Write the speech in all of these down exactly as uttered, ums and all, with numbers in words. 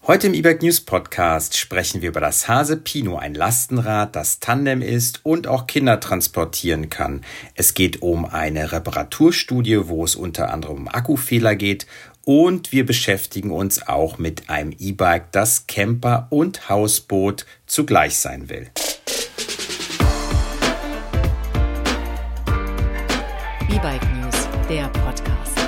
Heute im E-Bike News Podcast sprechen wir über das Hase Pino, ein Lastenrad, das Tandem ist und auch Kinder transportieren kann. Es geht um eine Reparaturstudie, wo es unter anderem um Akkufehler geht, und wir beschäftigen uns auch mit einem E-Bike, das Camper und Hausboot zugleich sein will. E-Bike News, der Podcast.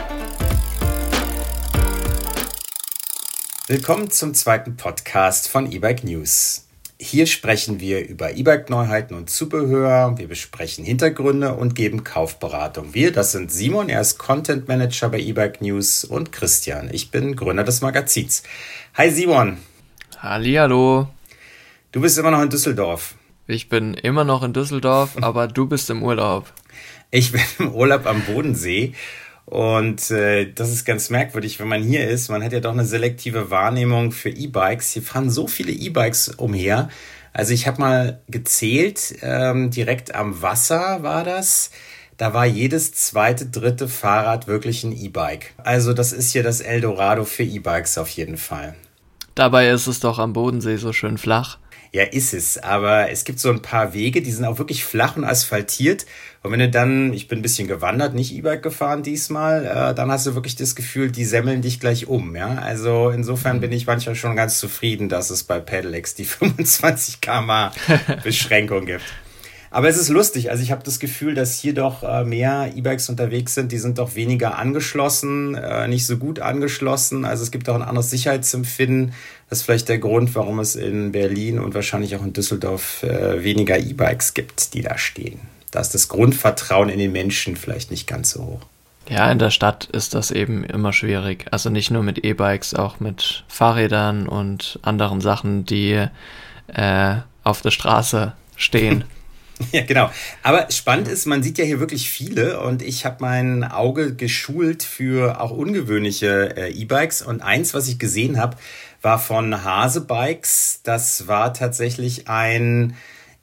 Willkommen zum zweiten Podcast von E-Bike News. Hier sprechen wir über E-Bike-Neuheiten und Zubehör, wir besprechen Hintergründe und geben Kaufberatung. Wir, das sind Simon, er ist Content Manager bei E-Bike News, und Christian, ich bin Gründer des Magazins. Hi Simon. Hallihallo. Du bist immer noch in Düsseldorf. Ich bin immer noch in Düsseldorf, aber du bist im Urlaub. Ich bin im Urlaub am Bodensee. Und äh, das ist ganz merkwürdig, wenn man hier ist. Man hat ja doch eine selektive Wahrnehmung für E-Bikes. Hier fahren so viele E-Bikes umher. Also ich habe mal gezählt, ähm, direkt am Wasser war das. Da war jedes zweite, dritte Fahrrad wirklich ein E-Bike. Also das ist hier das Eldorado für E-Bikes auf jeden Fall. Dabei ist es doch am Bodensee so schön flach. Ja, ist es. Aber es gibt so ein paar Wege, die sind auch wirklich flach und asphaltiert. Und wenn du dann, ich bin ein bisschen gewandert, nicht E-Bike gefahren diesmal, äh, dann hast du wirklich das Gefühl, die semmeln dich gleich um. Ja, also insofern bin ich manchmal schon ganz zufrieden, dass es bei Pedelecs die fünfundzwanzig Kilometer pro Stunde Beschränkung gibt. Aber es ist lustig, also ich habe das Gefühl, dass hier doch äh, mehr E-Bikes unterwegs sind, die sind doch weniger angeschlossen, äh, nicht so gut angeschlossen. Also es gibt auch ein anderes Sicherheitsempfinden. Das ist vielleicht der Grund, warum es in Berlin und wahrscheinlich auch in Düsseldorf äh, weniger E-Bikes gibt, die da stehen. Da ist das Grundvertrauen in den Menschen vielleicht nicht ganz so hoch. Ja, in der Stadt ist das eben immer schwierig. Also nicht nur mit E-Bikes, auch mit Fahrrädern und anderen Sachen, die äh, auf der Straße stehen. Ja, genau. Aber spannend ist, man sieht ja hier wirklich viele, und ich habe mein Auge geschult für auch ungewöhnliche äh, E-Bikes, und eins, was ich gesehen habe, war von Hase Bikes. Das war tatsächlich ein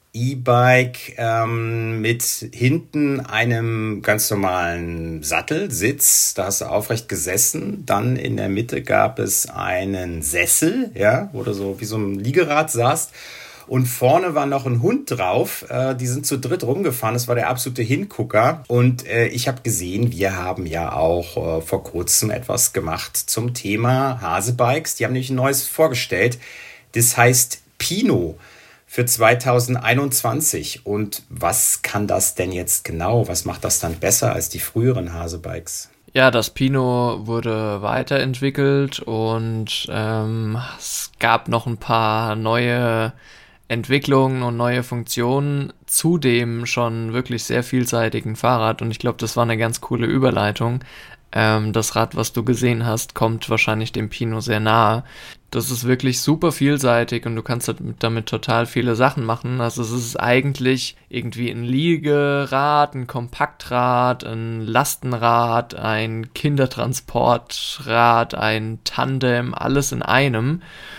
E-Bike ähm, mit hinten einem ganz normalen Sattelsitz. Da hast du aufrecht gesessen. Dann in der Mitte gab es einen Sessel, ja, wo du so wie so ein Liegerad saßt. Und vorne war noch ein Hund drauf. Äh, die sind zu dritt rumgefahren. Das war der absolute Hingucker. Und äh, ich habe gesehen, wir haben ja auch äh, vor kurzem etwas gemacht zum Thema Hase Bikes. Die haben nämlich ein neues vorgestellt. Das heißt Pino für zwanzig einundzwanzig. Und was kann das denn jetzt genau? Was macht das dann besser als die früheren Hase Bikes? Ja, das Pino wurde weiterentwickelt und ähm, es gab noch ein paar neue Entwicklungen und neue Funktionen zu dem schon wirklich sehr vielseitigen Fahrrad, und ich glaube, das war eine ganz coole Überleitung. Ähm, das Rad, was du gesehen hast, kommt wahrscheinlich dem Pino sehr nahe. Das ist wirklich super vielseitig und du kannst damit, damit total viele Sachen machen. Also es ist eigentlich irgendwie ein Liegerad, ein Kompaktrad, ein Lastenrad, ein Kindertransportrad, ein Tandem, alles in einem.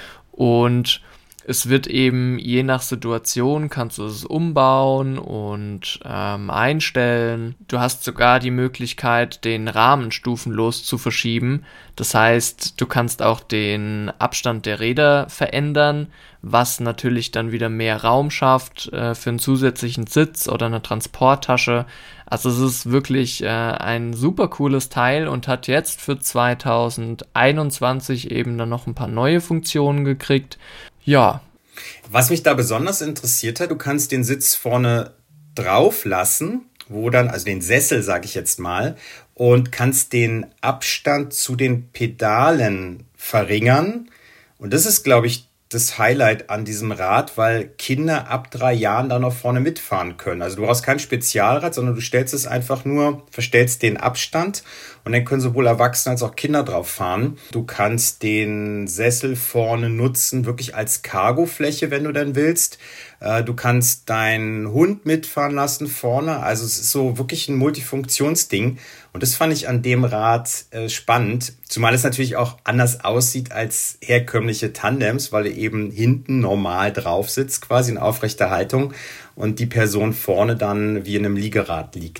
Und es wird eben je nach Situation, kannst du es umbauen und ähm, einstellen. Du hast sogar die Möglichkeit, den Rahmen stufenlos zu verschieben. Das heißt, du kannst auch den Abstand der Räder verändern, was natürlich dann wieder mehr Raum schafft äh, für einen zusätzlichen Sitz oder eine Transporttasche. Also es ist wirklich äh, ein super cooles Teil und hat jetzt für zwanzig einundzwanzig eben dann noch ein paar neue Funktionen gekriegt. Ja. Was mich da besonders interessiert hat, du kannst den Sitz vorne drauf lassen, wo dann, also den Sessel, sage ich jetzt mal, und kannst den Abstand zu den Pedalen verringern. Und das ist, glaube ich, das Highlight an diesem Rad, weil Kinder ab drei Jahren da noch vorne mitfahren können. Also du brauchst kein Spezialrad, sondern du stellst es einfach nur, verstellst den Abstand, und dann können sowohl Erwachsene als auch Kinder drauf fahren. Du kannst den Sessel vorne nutzen, wirklich als Cargofläche, wenn du dann willst. Du kannst deinen Hund mitfahren lassen vorne. Also es ist so wirklich ein Multifunktionsding. Und das fand ich an dem Rad äh, spannend. Zumal es natürlich auch anders aussieht als herkömmliche Tandems, weil du eben hinten normal drauf sitzt, quasi in aufrechter Haltung, und die Person vorne dann wie in einem Liegerad liegt.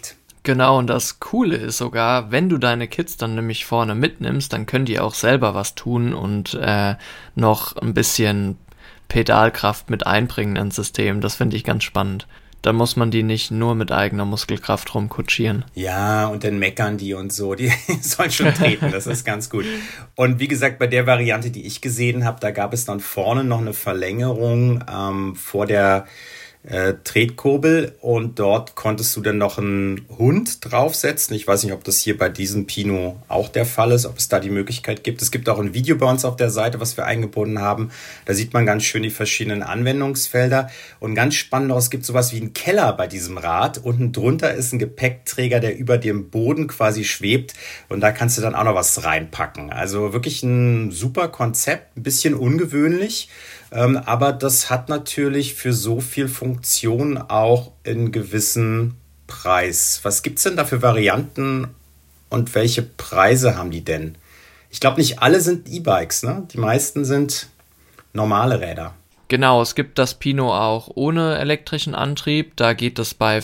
Genau, und das Coole ist sogar, wenn du deine Kids dann nämlich vorne mitnimmst, dann können die auch selber was tun und äh, noch ein bisschen Pedalkraft mit einbringen ins System. Das finde ich ganz spannend. Dann muss man die nicht nur mit eigener Muskelkraft rumkutschieren. Ja, und dann meckern die und so. Die sollen schon treten, das ist ganz gut. Und wie gesagt, bei der Variante, die ich gesehen habe, da gab es dann vorne noch eine Verlängerung ähm, vor der Äh, Tretkurbel und dort konntest du dann noch einen Hund draufsetzen. Ich weiß nicht, ob das hier bei diesem Pino auch der Fall ist, ob es da die Möglichkeit gibt. Es gibt auch ein Video bei uns auf der Seite, was wir eingebunden haben. Da sieht man ganz schön die verschiedenen Anwendungsfelder und ganz spannend auch, es gibt sowas wie einen Keller bei diesem Rad. Unten drunter ist ein Gepäckträger, der über dem Boden quasi schwebt und da kannst du dann auch noch was reinpacken. Also wirklich ein super Konzept, ein bisschen ungewöhnlich. Ähm, aber das hat natürlich für so viel Funktion auch einen gewissen Preis. Was gibt es denn da für Varianten und welche Preise haben die denn? Ich glaube, nicht alle sind E-Bikes, ne? Die meisten sind normale Räder. Genau, es gibt das Pino auch ohne elektrischen Antrieb. Da geht es bei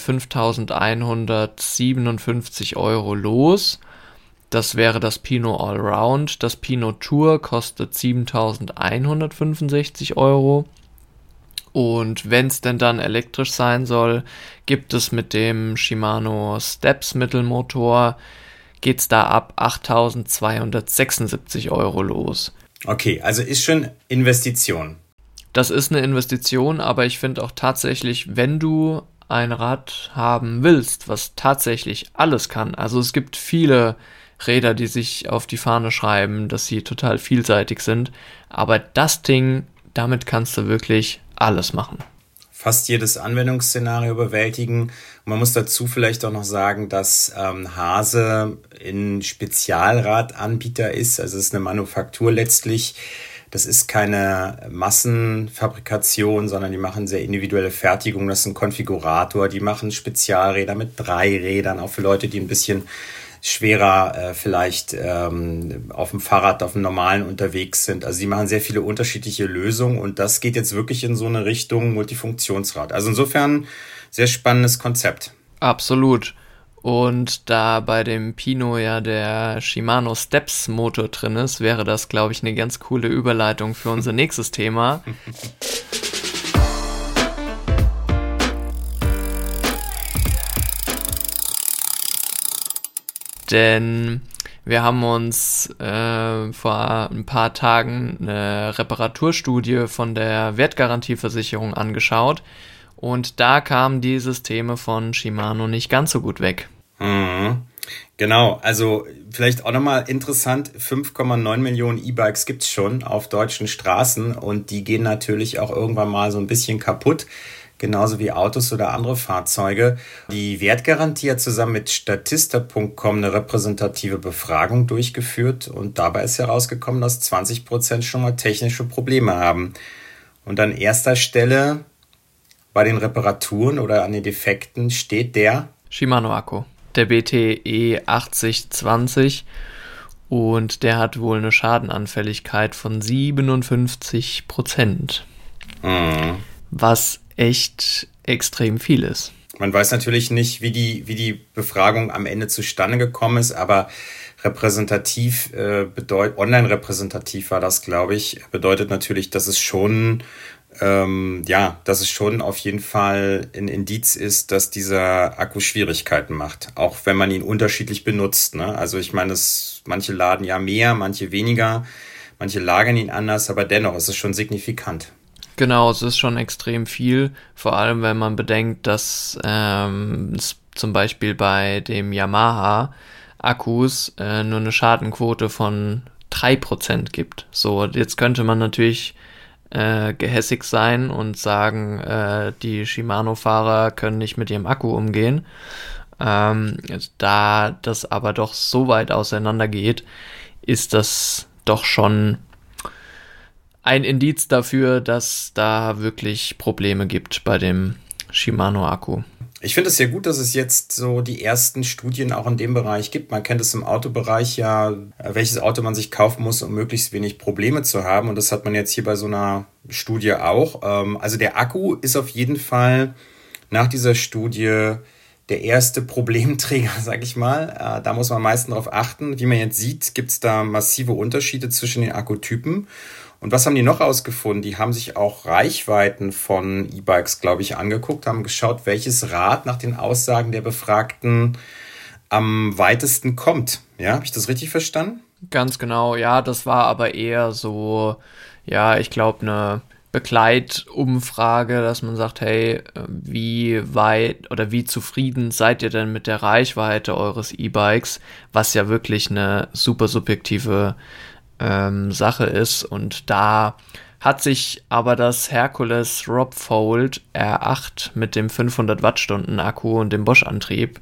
fünftausendeinhundertsiebenundfünfzig Euro los. Das wäre das Pino Allround. Das Pino Tour kostet siebentausendeinhundertfünfundsechzig Euro. Und wenn es denn dann elektrisch sein soll, gibt es mit dem Shimano Steps Mittelmotor, geht es da ab achttausendzweihundertsechsundsiebzig Euro los. Okay, also ist schon Investition. Das ist eine Investition, aber ich finde auch tatsächlich, wenn du ein Rad haben willst, was tatsächlich alles kann, also es gibt viele Räder, die sich auf die Fahne schreiben, dass sie total vielseitig sind. Aber das Ding, damit kannst du wirklich alles machen. Fast jedes Anwendungsszenario bewältigen. Und man muss dazu vielleicht auch noch sagen, dass ähm, Hase ein Spezialradanbieter ist. Also es ist eine Manufaktur letztlich. Das ist keine Massenfabrikation, sondern die machen sehr individuelle Fertigung. Das ist ein Konfigurator. Die machen Spezialräder mit drei Rädern, auch für Leute, die ein bisschen schwerer äh, vielleicht ähm, auf dem Fahrrad, auf dem normalen unterwegs sind. Also die machen sehr viele unterschiedliche Lösungen und das geht jetzt wirklich in so eine Richtung Multifunktionsrad. Also insofern sehr spannendes Konzept. Absolut. Und da bei dem Pino ja der Shimano Steps Motor drin ist, wäre das, glaube ich, eine ganz coole Überleitung für unser nächstes Thema. Denn wir haben uns äh, vor ein paar Tagen eine Reparaturstudie von der Wertgarantieversicherung angeschaut und da kam die Systeme von Shimano nicht ganz so gut weg. Mhm. Genau, also vielleicht auch nochmal interessant, fünf Komma neun Millionen E-Bikes gibt's schon auf deutschen Straßen und die gehen natürlich auch irgendwann mal so ein bisschen kaputt. Genauso wie Autos oder andere Fahrzeuge. Die Wertgarantie hat zusammen mit Statista Punkt com eine repräsentative Befragung durchgeführt und dabei ist herausgekommen, dass zwanzig Prozent schon mal technische Probleme haben. Und an erster Stelle bei den Reparaturen oder an den Defekten steht der Shimano-Akku, der B T E achtzig zwanzig und der hat wohl eine Schadenanfälligkeit von siebenundfünfzig Prozent. Mhm. Was echt extrem viel ist. Man weiß natürlich nicht, wie die, wie die Befragung am Ende zustande gekommen ist, aber repräsentativ, äh, bedeut, online-repräsentativ war das, glaube ich, bedeutet natürlich, dass es schon, ähm, ja, dass es schon auf jeden Fall ein Indiz ist, dass dieser Akku Schwierigkeiten macht, auch wenn man ihn unterschiedlich benutzt, ne? Also ich meine, es, manche laden ja mehr, manche weniger, manche lagern ihn anders, aber dennoch ist es schon signifikant. Genau, es ist schon extrem viel, vor allem wenn man bedenkt, dass ähm, es zum Beispiel bei dem Yamaha-Akkus äh, nur eine Schadenquote von drei Prozent gibt. So, jetzt könnte man natürlich äh, gehässig sein und sagen, äh, die Shimano-Fahrer können nicht mit ihrem Akku umgehen. Ähm, da das aber doch so weit auseinander geht, ist das doch schon ein Indiz dafür, dass da wirklich Probleme gibt bei dem Shimano-Akku. Ich finde es sehr gut, dass es jetzt so die ersten Studien auch in dem Bereich gibt. Man kennt es im Autobereich ja, welches Auto man sich kaufen muss, um möglichst wenig Probleme zu haben. Und das hat man jetzt hier bei so einer Studie auch. Also der Akku ist auf jeden Fall nach dieser Studie der erste Problemträger, sag ich mal. Da muss man am meisten drauf achten. Wie man jetzt sieht, gibt es da massive Unterschiede zwischen den Akkutypen. Und was haben die noch rausgefunden? Die haben sich auch Reichweiten von E-Bikes, glaube ich, angeguckt, haben geschaut, welches Rad nach den Aussagen der Befragten am weitesten kommt. Ja, habe ich das richtig verstanden? Ganz genau, ja, das war aber eher so, ja, ich glaube, eine Begleitumfrage, dass man sagt, hey, wie weit oder wie zufrieden seid ihr denn mit der Reichweite eures E-Bikes, was ja wirklich eine super subjektive ähm, Sache ist. Und da hat sich aber das Hercules Robfold R acht mit dem fünfhundert Wattstunden Akku und dem Bosch-Antrieb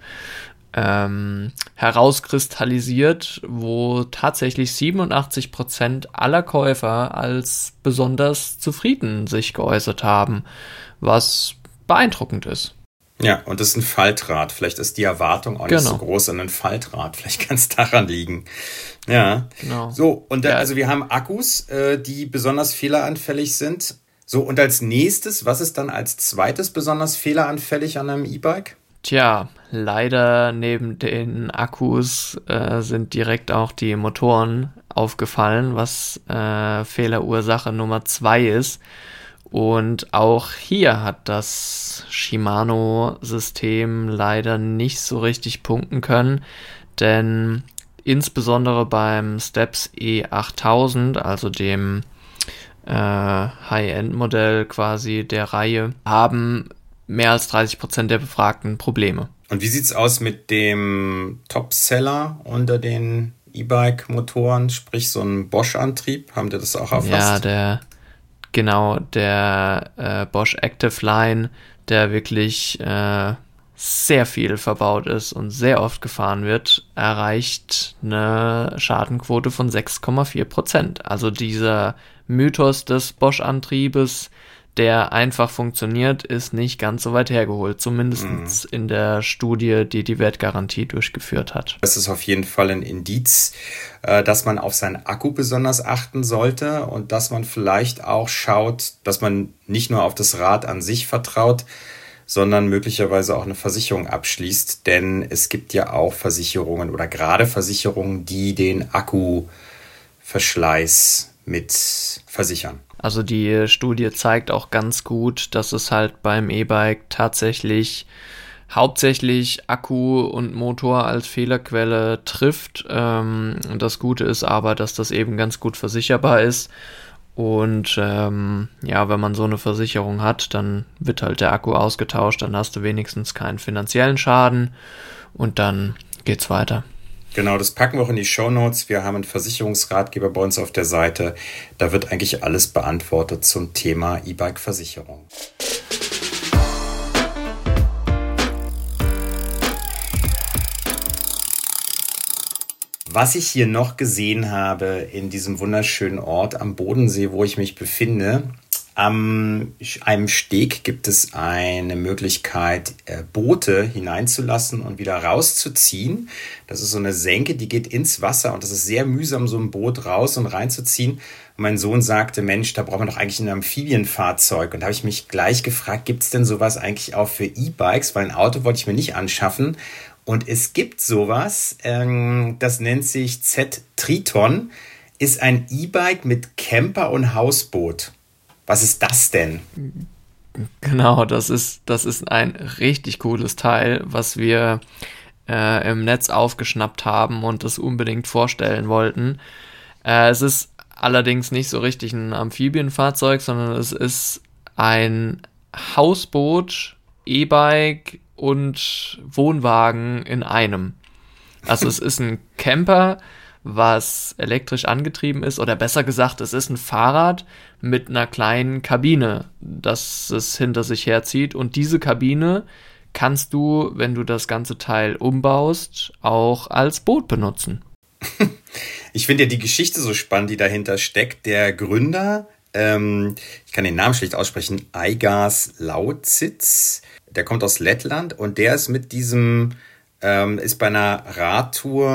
Ähm, herauskristallisiert, wo tatsächlich siebenundachtzig Prozent aller Käufer als besonders zufrieden sich geäußert haben, was beeindruckend ist. Ja, und das ist ein Faltrad. Vielleicht ist die Erwartung auch nicht Genau. so groß an ein Faltrad. Vielleicht kann es daran liegen. Ja, Genau. So, und da, Ja. also wir haben Akkus, äh, die besonders fehleranfällig sind. So, und als nächstes, was ist dann als zweites besonders fehleranfällig an einem E-Bike? Tja, leider neben den Akkus äh, sind direkt auch die Motoren aufgefallen, was äh, Fehlerursache Nummer zwei ist. Und auch hier hat das Shimano-System leider nicht so richtig punkten können, denn insbesondere beim Steps E achttausend, also dem äh, High-End-Modell quasi der Reihe, haben mehr als dreißig Prozent der Befragten Probleme. Und wie sieht's aus mit dem Topseller unter den E-Bike-Motoren, sprich so ein Bosch-Antrieb? Haben die das auch erfasst? Ja, der, genau, der äh, Bosch Active Line, der wirklich äh, sehr viel verbaut ist und sehr oft gefahren wird, erreicht eine Schadenquote von sechs Komma vier Prozent. Also dieser Mythos des Bosch-Antriebes, der einfach funktioniert, ist nicht ganz so weit hergeholt. Zumindest mhm. in der Studie, die die Wertgarantie durchgeführt hat. Das ist auf jeden Fall ein Indiz, dass man auf seinen Akku besonders achten sollte und dass man vielleicht auch schaut, dass man nicht nur auf das Rad an sich vertraut, sondern möglicherweise auch eine Versicherung abschließt. Denn es gibt ja auch Versicherungen oder gerade Versicherungen, die den Akkuverschleiß mit versichern. Also die Studie zeigt auch ganz gut, dass es halt beim E-Bike tatsächlich hauptsächlich Akku und Motor als Fehlerquelle trifft. Ähm, das Gute ist aber, dass das eben ganz gut versicherbar ist. Und ähm, ja, wenn man so eine Versicherung hat, dann wird halt der Akku ausgetauscht, dann hast du wenigstens keinen finanziellen Schaden und dann geht's weiter. Genau, das packen wir auch in die Shownotes. Wir haben einen Versicherungsratgeber bei uns auf der Seite. Da wird eigentlich alles beantwortet zum Thema E-Bike-Versicherung. Was ich hier noch gesehen habe in diesem wunderschönen Ort am Bodensee, wo ich mich befinde, am einem Steg gibt es eine Möglichkeit, Boote hineinzulassen und wieder rauszuziehen. Das ist so eine Senke, die geht ins Wasser und das ist sehr mühsam, so ein Boot raus und reinzuziehen. Und mein Sohn sagte, Mensch, da braucht man doch eigentlich ein Amphibienfahrzeug. Und da habe ich mich gleich gefragt, gibt es denn sowas eigentlich auch für E-Bikes? Weil ein Auto wollte ich mir nicht anschaffen. Und es gibt sowas, ähm, das nennt sich Z-Triton, ist ein E-Bike mit Camper und Hausboot. Was ist das denn? Genau, das ist, das ist ein richtig cooles Teil, was wir äh, im Netz aufgeschnappt haben und das unbedingt vorstellen wollten. Äh, es ist allerdings nicht so richtig ein Amphibienfahrzeug, sondern es ist ein Hausboot, E-Bike und Wohnwagen in einem. Also es ist ein Camper, was elektrisch angetrieben ist, oder besser gesagt, es ist ein Fahrrad mit einer kleinen Kabine, das es hinter sich herzieht. Und diese Kabine kannst du, wenn du das ganze Teil umbaust, auch als Boot benutzen. Ich finde ja die Geschichte so spannend, die dahinter steckt. Der Gründer, ähm, ich kann den Namen schlecht aussprechen, Aigas Laudzits, der kommt aus Lettland und der ist mit diesem, ähm, ist bei einer Radtour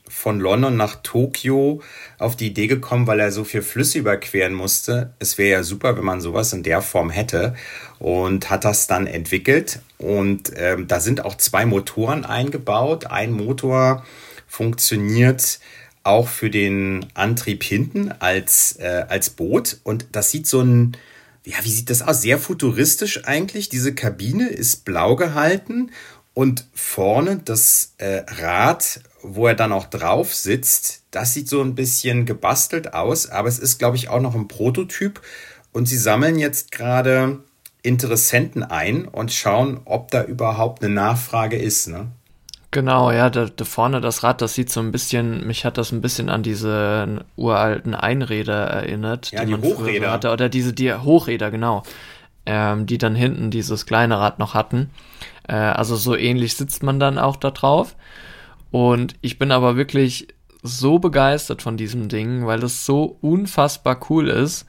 von London nach Tokio auf die Idee gekommen, weil er so viel Flüsse überqueren musste. Es wäre ja super, wenn man sowas in der Form hätte, und hat das dann entwickelt. Und ähm, da sind auch zwei Motoren eingebaut. Ein Motor funktioniert auch für den Antrieb hinten als, äh, als Boot. Und das sieht so ein, ja, wie sieht das aus? Sehr futuristisch eigentlich. Diese Kabine ist blau gehalten und vorne das äh, Rad, wo er dann auch drauf sitzt, das sieht so ein bisschen gebastelt aus. Aber es ist, glaube ich, auch noch ein Prototyp. Und sie sammeln jetzt gerade Interessenten ein und schauen, ob da überhaupt eine Nachfrage ist, ne? Genau, ja, da, da vorne das Rad, das sieht so ein bisschen, mich hat das ein bisschen an diese uralten Einräder erinnert. Ja, die man früher Hochräder. hatte, oder diese die Hochräder, genau, ähm, die dann hinten dieses kleine Rad noch hatten. Äh, also so ähnlich sitzt man dann auch da drauf. Und ich bin aber wirklich so begeistert von diesem Ding, weil es so unfassbar cool ist.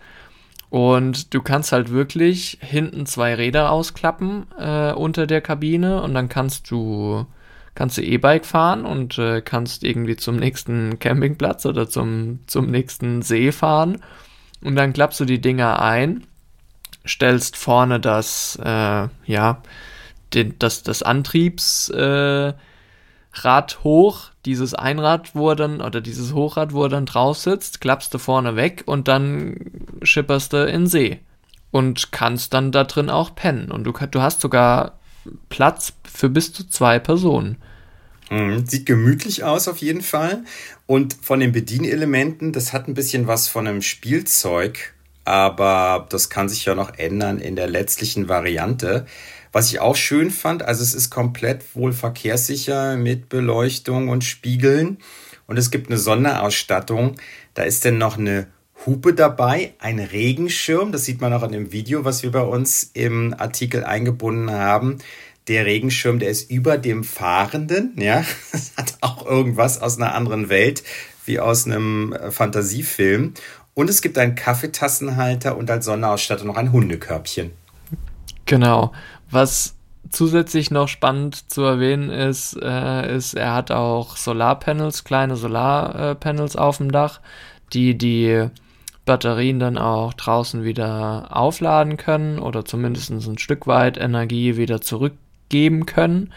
Und du kannst halt wirklich hinten zwei Räder ausklappen äh, unter der Kabine, und dann kannst du kannst du E-Bike fahren und äh, kannst irgendwie zum nächsten Campingplatz oder zum, zum nächsten See fahren. Und dann klappst du die Dinger ein, stellst vorne das, äh, ja, den, das, das Antriebsrad äh, hoch, dieses Einrad, wo er dann, oder dieses Hochrad, wo er dann drauf sitzt, klappst du vorne weg und dann schipperst du in den See. Und kannst dann da drin auch pennen. Und du, du hast sogar Platz für bis zu zwei Personen. Sieht gemütlich aus auf jeden Fall. Und von den Bedienelementen, das hat ein bisschen was von einem Spielzeug, aber das kann sich ja noch ändern in der letztlichen Variante. Was ich auch schön fand, also es ist komplett wohl verkehrssicher mit Beleuchtung und Spiegeln. Und es gibt eine Sonderausstattung. Da ist dann noch eine Hupe dabei, ein Regenschirm. Das sieht man auch in dem Video, was wir bei uns im Artikel eingebunden haben. Der Regenschirm, der ist über dem Fahrenden, ja, das hat auch irgendwas aus einer anderen Welt, wie aus einem Fantasiefilm. Und es gibt einen Kaffeetassenhalter und als Sonderausstattung noch ein Hundekörbchen. Genau. Was zusätzlich noch spannend zu erwähnen ist, äh, ist, er hat auch Solarpanels, kleine Solarpanels auf dem Dach, die die Batterien dann auch draußen wieder aufladen können oder zumindest ein Stück weit Energie wieder zurückgeben können.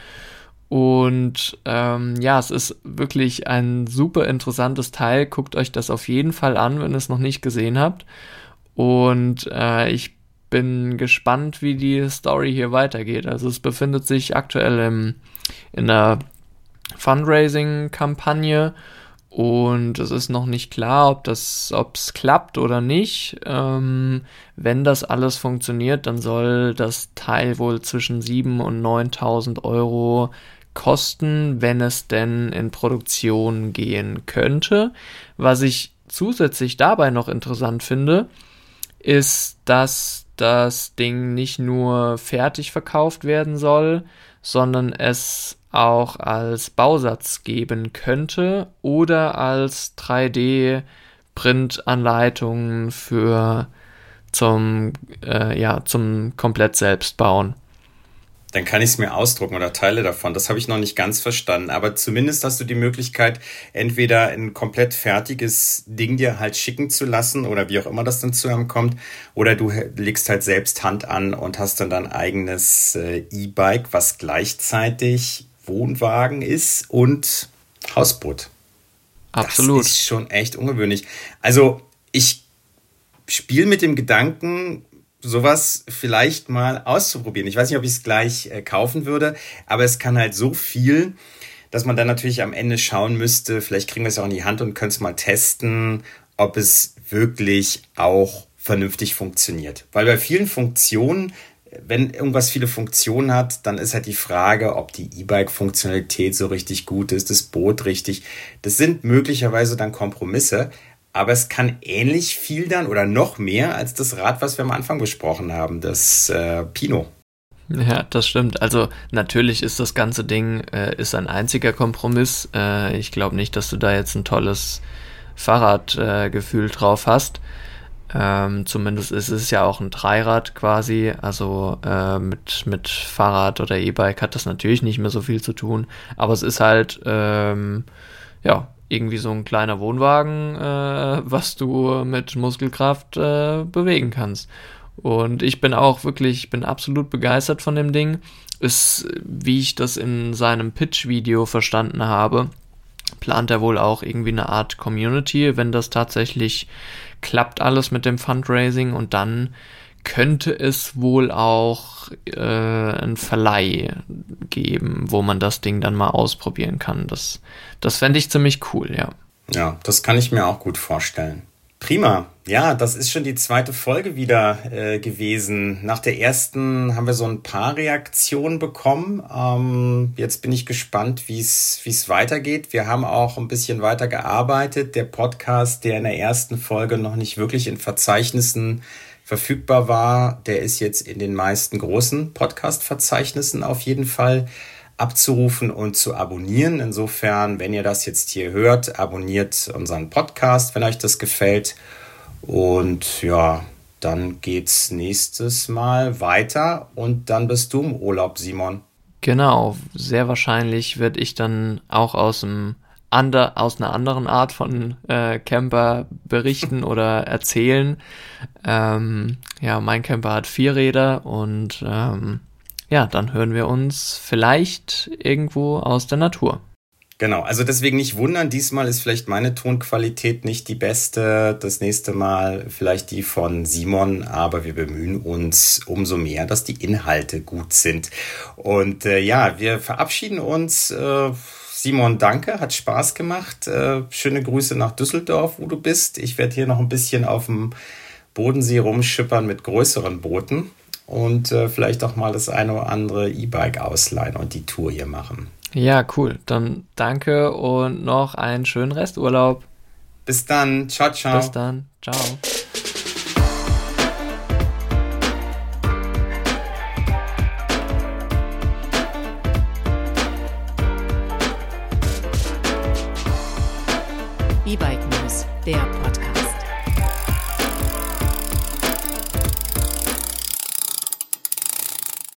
Und ähm, ja, es ist wirklich ein super interessantes Teil. Guckt euch das auf jeden Fall an, wenn ihr es noch nicht gesehen habt. Und äh, ich bin gespannt, wie die Story hier weitergeht. Also es befindet sich aktuell im, in der Fundraising-Kampagne. Und es ist noch nicht klar, ob das, ob es klappt oder nicht. Ähm, wenn das alles funktioniert, dann soll das Teil wohl zwischen siebentausend und neuntausend Euro kosten, wenn es denn in Produktion gehen könnte. Was ich zusätzlich dabei noch interessant finde, ist, dass das Ding nicht nur fertig verkauft werden soll, sondern es auch als Bausatz geben könnte oder als drei D-Printanleitungen für zum, äh, ja, zum komplett selbst bauen. Dann kann ich es mir ausdrucken oder Teile davon. Das habe ich noch nicht ganz verstanden. Aber zumindest hast du die Möglichkeit, entweder ein komplett fertiges Ding dir halt schicken zu lassen oder wie auch immer das dann zusammenkommt. Oder du legst halt selbst Hand an und hast dann dein eigenes äh, E-Bike, was gleichzeitig Wohnwagen ist und Hausboot. Absolut. Das ist schon echt ungewöhnlich. Also ich spiele mit dem Gedanken, sowas vielleicht mal auszuprobieren. Ich weiß nicht, ob ich es gleich äh, kaufen würde, aber es kann halt so viel, dass man dann natürlich am Ende schauen müsste, vielleicht kriegen wir es auch in die Hand und können es mal testen, ob es wirklich auch vernünftig funktioniert. Weil bei vielen Funktionen, wenn irgendwas viele Funktionen hat, dann ist halt die Frage, ob die E-Bike-Funktionalität so richtig gut ist, das Boot richtig. Das sind möglicherweise dann Kompromisse, aber es kann ähnlich viel dann oder noch mehr als das Rad, was wir am Anfang besprochen haben, das äh, Pino. Ja, das stimmt. Also natürlich ist das ganze Ding äh, ist ein einziger Kompromiss. Äh, ich glaube nicht, dass du da jetzt ein tolles Fahrradgefühl äh, drauf hast. Ähm, zumindest ist es ja auch ein Dreirad quasi. Also äh, mit, mit Fahrrad oder E-Bike hat das natürlich nicht mehr so viel zu tun. Aber es ist halt, ähm, ja, irgendwie so ein kleiner Wohnwagen, äh, was du mit Muskelkraft äh, bewegen kannst. Und ich bin auch wirklich, ich bin absolut begeistert von dem Ding. Ist, wie ich das in seinem Pitch-Video verstanden habe, plant er wohl auch irgendwie eine Art Community, wenn das tatsächlich klappt alles mit dem Fundraising, und dann könnte es wohl auch äh, einen Verleih geben, wo man das Ding dann mal ausprobieren kann. Das, das fände ich ziemlich cool, ja. Ja, das kann ich mir auch gut vorstellen. Prima. Ja, das ist schon die zweite Folge wieder äh, gewesen. Nach der ersten haben wir so ein paar Reaktionen bekommen. Ähm, jetzt bin ich gespannt, wie es wie es weitergeht. Wir haben auch ein bisschen weiter gearbeitet. Der Podcast, der in der ersten Folge noch nicht wirklich in Verzeichnissen verfügbar war, der ist jetzt in den meisten großen Podcast-Verzeichnissen auf jeden Fall abzurufen und zu abonnieren. Insofern, wenn ihr das jetzt hier hört, abonniert unseren Podcast, wenn euch das gefällt. Und ja, dann geht's nächstes Mal weiter und dann bist du im Urlaub, Simon. Genau, sehr wahrscheinlich werde ich dann auch aus dem ander, aus einer anderen Art von äh, Camper berichten oder erzählen. Ähm, ja, mein Camper hat vier Räder und ähm, ja, dann hören wir uns vielleicht irgendwo aus der Natur. Genau, also deswegen nicht wundern, diesmal ist vielleicht meine Tonqualität nicht die beste, das nächste Mal vielleicht die von Simon, aber wir bemühen uns umso mehr, dass die Inhalte gut sind. Und äh, ja, wir verabschieden uns. Äh, Simon, danke, hat Spaß gemacht. Äh, schöne Grüße nach Düsseldorf, wo du bist. Ich werde hier noch ein bisschen auf dem Bodensee rumschippern mit größeren Booten und äh, vielleicht auch mal das eine oder andere E-Bike ausleihen und die Tour hier machen. Ja, cool. Dann danke und noch einen schönen Resturlaub. Bis dann. Ciao, ciao. Bis dann. Ciao.